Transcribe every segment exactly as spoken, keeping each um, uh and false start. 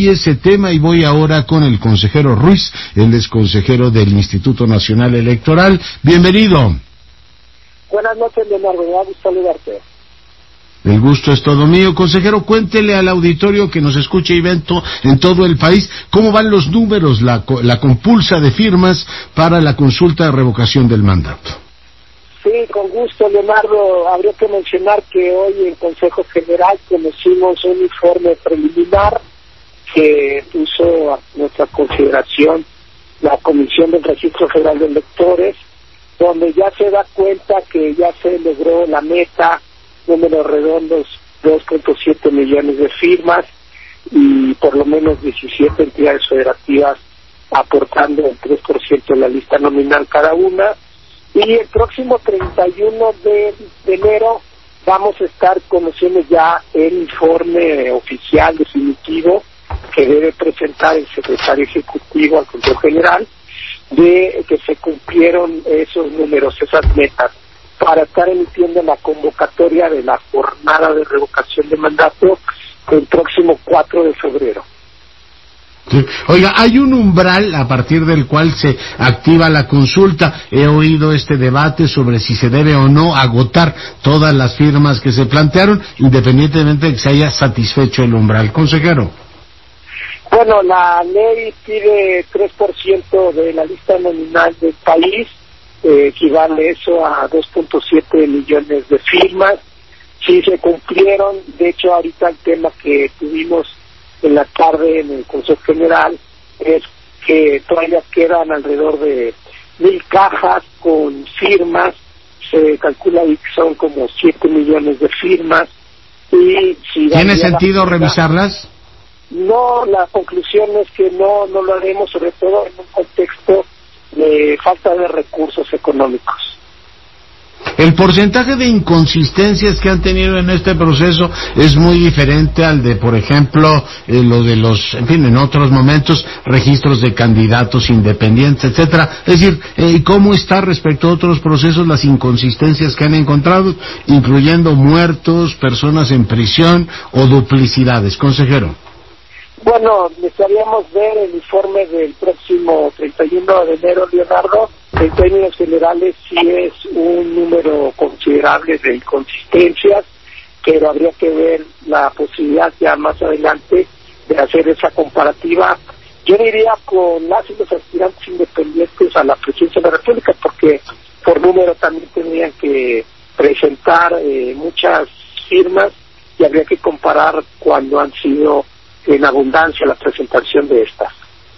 Y ese tema, y voy ahora con el consejero Ruiz, él es consejero del Instituto Nacional Electoral. Bienvenido. Buenas noches, Leonardo, me da gusto saludarte. El gusto es todo mío. Consejero, cuéntele al auditorio que nos escucha y ve en, to, en todo el país cómo van los números, la, la compulsa de firmas para la consulta de revocación del mandato. Sí, con gusto, Leonardo. Habría que mencionar que hoy en Consejo General conocimos un informe preliminar que puso a nuestra consideración la Comisión del Registro Federal de Electores, donde ya se da cuenta que ya se logró la meta, números redondos, dos punto siete millones de firmas y por lo menos diecisiete entidades federativas aportando el tres por ciento de la lista nominal cada una. Y el próximo treinta y uno de enero vamos a estar conociendo ya el informe oficial definitivo que debe presentar el secretario ejecutivo al Consejo General de que se cumplieron esos números, esas metas, para estar emitiendo la convocatoria de la jornada de revocación de mandato el próximo cuatro de febrero. Sí. Oiga, hay un umbral a partir del cual se activa la consulta. He oído este debate sobre si se debe o no agotar todas las firmas que se plantearon, independientemente de que se haya satisfecho el umbral. Consejero. Bueno, la ley pide tres por ciento de la lista nominal del país, eh, equivale eso a dos punto siete millones de firmas. Sí se cumplieron, de hecho ahorita el tema que tuvimos en la tarde en el Consejo General es que todavía quedan alrededor de mil cajas con firmas, se calcula que son como siete millones de firmas. Y si ¿Tiene sentido la revisarlas? No, la conclusión es que no, no lo haremos, sobre todo en un contexto de falta de recursos económicos. El porcentaje de inconsistencias que han tenido en este proceso es muy diferente al de, por ejemplo, eh, lo de los, en fin, en otros momentos, registros de candidatos independientes, etcétera. Es decir, eh, ¿cómo está respecto a otros procesos las inconsistencias que han encontrado, incluyendo muertos, personas en prisión o duplicidades? Consejero. Bueno, necesitaríamos ver el informe del próximo treinta y uno de enero, Leonardo. En términos generales sí es un número considerable de inconsistencias, pero habría que ver la posibilidad ya más adelante de hacer esa comparativa. Yo diría con las y los aspirantes independientes a la presidencia de la República, porque por número también tendrían que presentar eh, muchas firmas y habría que comparar cuando han sido en abundancia la presentación de estas.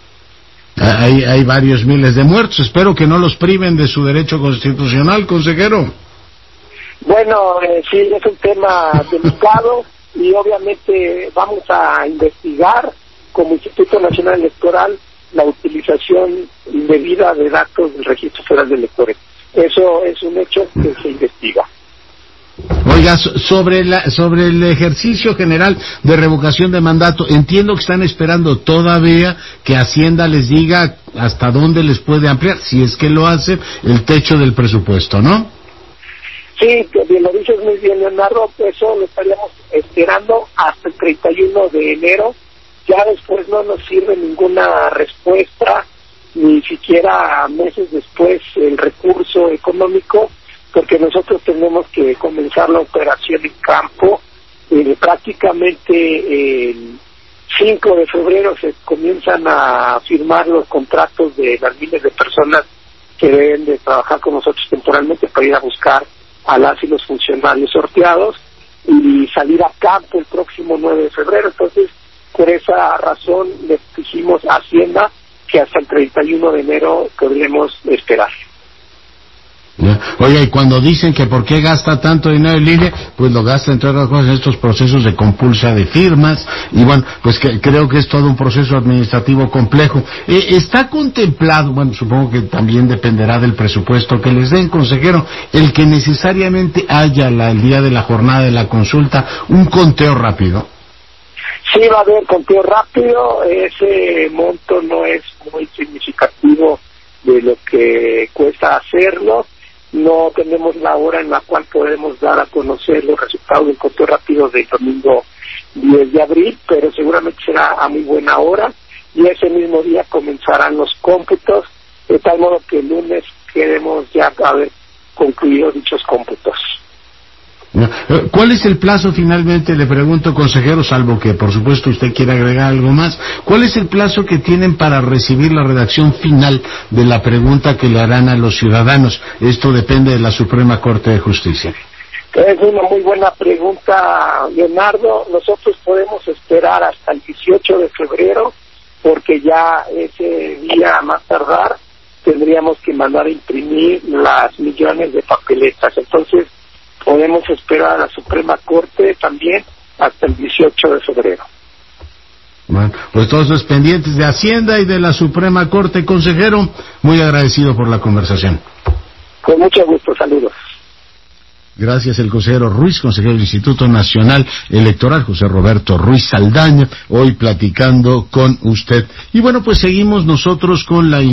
Hay, hay varios miles de muertos. Espero que no los priven de su derecho constitucional, consejero. Bueno, eh, sí, es un tema delicado y obviamente vamos a investigar como Instituto Nacional Electoral la utilización indebida de datos del Registro Federal de Electores. Eso es un hecho que se investiga. Oiga, sobre la, sobre el ejercicio general de revocación de mandato, entiendo que están esperando todavía que Hacienda les diga hasta dónde les puede ampliar, si es que lo hace, el techo del presupuesto, ¿no? Sí, que lo dices muy bien, Leonardo, eso lo estaríamos esperando hasta el treinta y uno de enero, ya después no nos sirve ninguna respuesta, ni siquiera meses después el recurso económico, porque nosotros tenemos que comenzar la operación en campo. Eh, prácticamente el cinco de febrero se comienzan a firmar los contratos de las miles de personas que deben de trabajar con nosotros temporalmente para ir a buscar a las y los funcionarios sorteados y salir a campo el próximo nueve de febrero. Entonces, por esa razón le dijimos a Hacienda que hasta el treinta y uno de enero podremos esperar. Oye, y cuando dicen que por qué gasta tanto dinero el I N E, pues lo gasta entre otras cosas en estos procesos de compulsa de firmas, y bueno, pues que creo que es todo un proceso administrativo complejo. Eh, ¿Está contemplado, bueno, supongo que también dependerá del presupuesto que les den, consejero, el que necesariamente haya la, el día de la jornada de la consulta un conteo rápido? Sí, va a haber conteo rápido, ese monto no es muy significativo de lo que cuesta hacerlo. No tenemos la hora en la cual podemos dar a conocer los resultados del conteo rápido del domingo diez de abril, pero seguramente será a muy buena hora, y ese mismo día comenzarán los cómputos, de tal modo que el lunes queremos ya haber concluido dichos cómputos. ¿Cuál es el plazo finalmente, le pregunto, consejero, salvo que por supuesto usted quiera agregar algo más? ¿Cuál es el plazo que tienen para recibir la redacción final de la pregunta que le harán a los ciudadanos? Esto depende de la Suprema Corte de Justicia. Es una muy buena pregunta, Leonardo. Nosotros podemos esperar hasta el dieciocho de febrero, porque ya ese día, a más tardar, tendríamos que mandar a imprimir las millones de papeletas. Entonces, podemos esperar a la Suprema Corte también hasta el dieciocho de febrero. Bueno, pues todos los pendientes de Hacienda y de la Suprema Corte. Consejero, muy agradecido por la conversación. Con mucho gusto, saludos. Gracias, el consejero Ruiz, consejero del Instituto Nacional Electoral, José Roberto Ruiz Saldaña, hoy platicando con usted. Y bueno, pues seguimos nosotros con la